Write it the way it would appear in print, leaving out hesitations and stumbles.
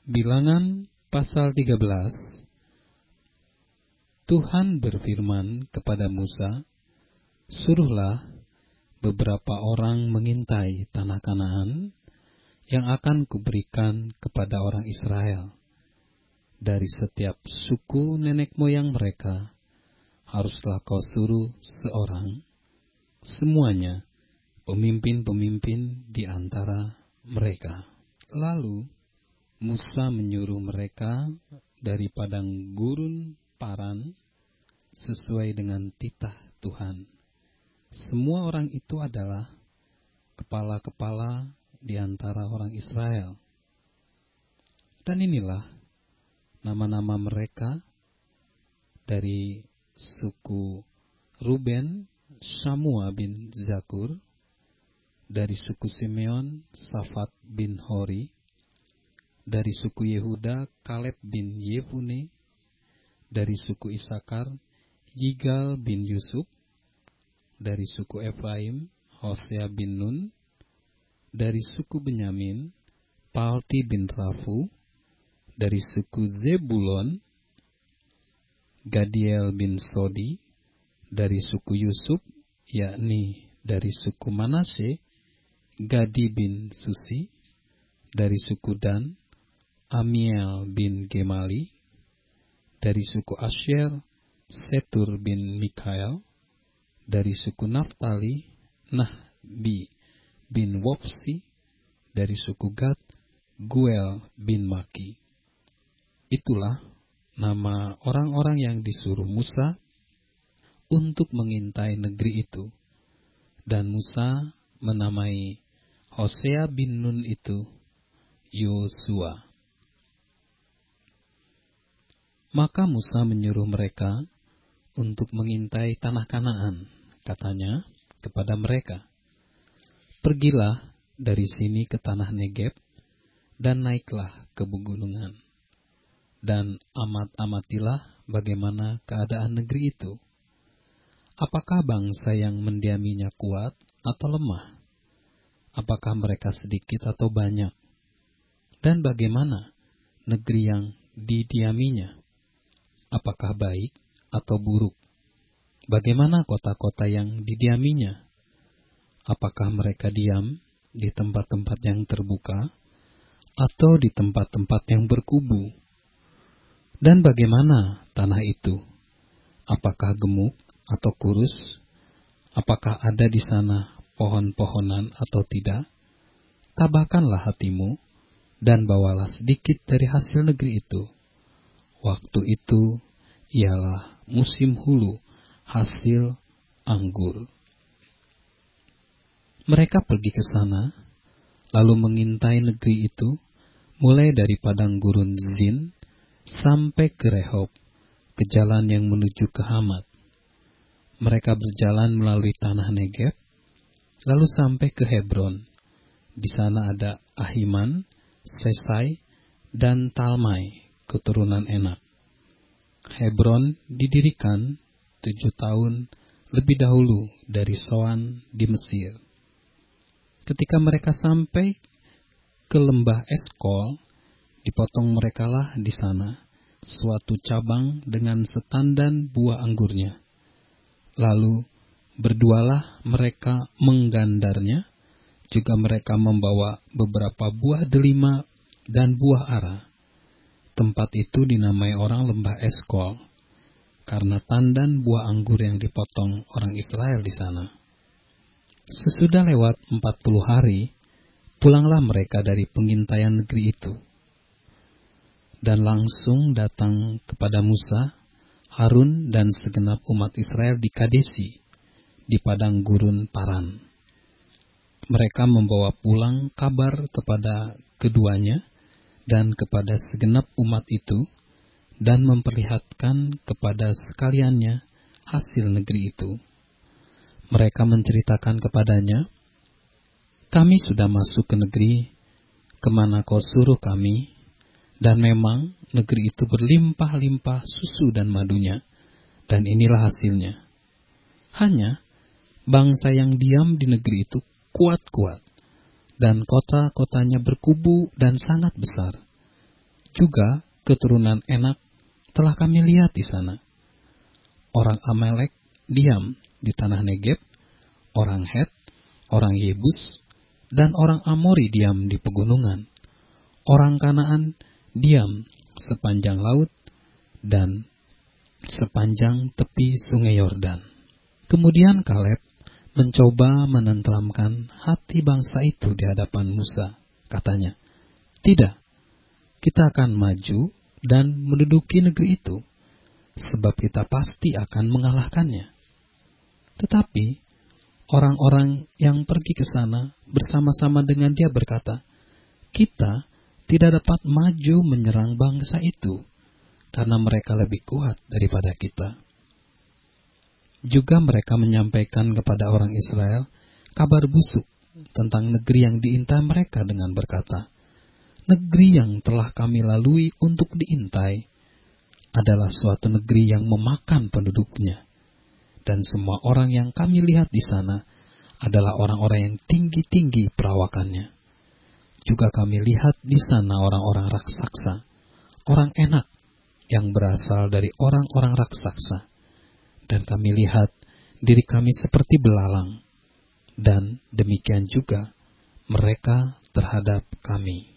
Bilangan pasal 13. Tuhan berfirman kepada Musa, "Suruhlah beberapa orang mengintai tanah Kanaan yang akan kuberikan kepada orang Israel. Dari setiap suku nenek moyang mereka, haruslah kau suruh seorang, semuanya pemimpin-pemimpin di antara mereka." Lalu Musa menyuruh mereka dari padang gurun Paran sesuai dengan titah Tuhan. Semua orang itu adalah kepala-kepala di antara orang Israel. Dan inilah nama-nama mereka: dari suku Ruben, Samua bin Zakur; dari suku Simeon, Safat bin Hori; dari suku Yehuda, Kaleb bin Yefune; dari suku Isakar, Yigal bin Yusuf; dari suku Efraim, Hosea bin Nun; dari suku Benyamin, Palti bin Rafu; dari suku Zebulon, Gadiel bin Sodi; dari suku Yusuf, yakni dari suku Manase, Gadi bin Susi; dari suku Dan, Amiel bin Gemali; dari suku Asyer, Setur bin Mikael; dari suku Naftali, Nahbi bin Wopsi; dari suku Gad, Guel bin Maki. Itulah nama orang-orang yang disuruh Musa untuk mengintai negeri itu. Dan Musa menamai Hosea bin Nun itu Yosua. Maka Musa menyuruh mereka untuk mengintai tanah Kanaan. Katanya kepada mereka, "Pergilah dari sini ke tanah Negeb, dan naiklah ke pegunungan, dan amatilah bagaimana keadaan negeri itu. Apakah bangsa yang mendiaminya kuat atau lemah? Apakah mereka sedikit atau banyak? Dan bagaimana negeri yang didiaminya? Apakah baik atau buruk? Bagaimana kota-kota yang didiaminya? Apakah mereka diam di tempat-tempat yang terbuka atau di tempat-tempat yang berkubu? Dan bagaimana tanah itu? Apakah gemuk atau kurus? Apakah ada di sana pohon-pohonan atau tidak? Tabahkanlah hatimu dan bawalah sedikit dari hasil negeri itu. Waktu itu ialah musim hulu hasil anggur." Mereka pergi ke sana, lalu mengintai negeri itu, mulai dari padang gurun Zin sampai ke Rehob, ke jalan yang menuju ke Hamat. Mereka berjalan melalui tanah Negeb, lalu sampai ke Hebron. Di sana ada Ahiman, Sesai, dan Talmai, keturunan Enak. Hebron didirikan 7 tahun lebih dahulu dari Soan di Mesir. Ketika mereka sampai ke lembah Eskol, dipotong merekalah di sana suatu cabang dengan setandan buah anggurnya. Lalu berdualah mereka menggandarnya, juga mereka membawa beberapa buah delima dan buah ara. Tempat itu dinamai orang lembah Eskol, karena tandan buah anggur yang dipotong orang Israel di sana. Sesudah lewat 40 hari, pulanglah mereka dari pengintaian negeri itu. Dan langsung datang kepada Musa, Harun, dan segenap umat Israel di Kadesi, di padang gurun Paran. Mereka membawa pulang kabar kepada keduanya dan kepada segenap umat itu, dan memperlihatkan kepada sekaliannya hasil negeri itu. Mereka menceritakan kepadanya, "Kami sudah masuk ke negeri kemana kau suruh kami, dan memang negeri itu berlimpah-limpah susu dan madunya, dan inilah hasilnya. Hanya bangsa yang diam di negeri itu kuat-kuat, dan kota-kotanya berkubu dan sangat besar. juga keturunan Enak telah kami lihat di sana. Orang Amalek diam di tanah Negeb, orang Het, orang Yebus, dan orang Amori diam di pegunungan. Orang Kanaan diam sepanjang laut dan sepanjang tepi sungai Yordan. Kemudian Kaleb mencoba menenteramkan hati bangsa itu di hadapan Musa. Katanya, "Tidak, kita akan maju dan menduduki negeri itu, sebab kita pasti akan mengalahkannya." Tetapi orang-orang yang pergi ke sana bersama-sama dengan dia berkata, "Kita tidak dapat maju menyerang bangsa itu, karena mereka lebih kuat daripada kita." Juga mereka menyampaikan kepada orang Israel kabar busuk tentang negeri yang diintai mereka dengan berkata, "Negeri yang telah kami lalui untuk diintai adalah suatu negeri yang memakan penduduknya, dan semua orang yang kami lihat di sana adalah orang-orang yang tinggi-tinggi perawakannya. Juga kami lihat di sana orang-orang raksasa, orang Enak yang berasal dari orang-orang raksasa, dan kami lihat diri kami seperti belalang, dan demikian juga mereka terhadap kami."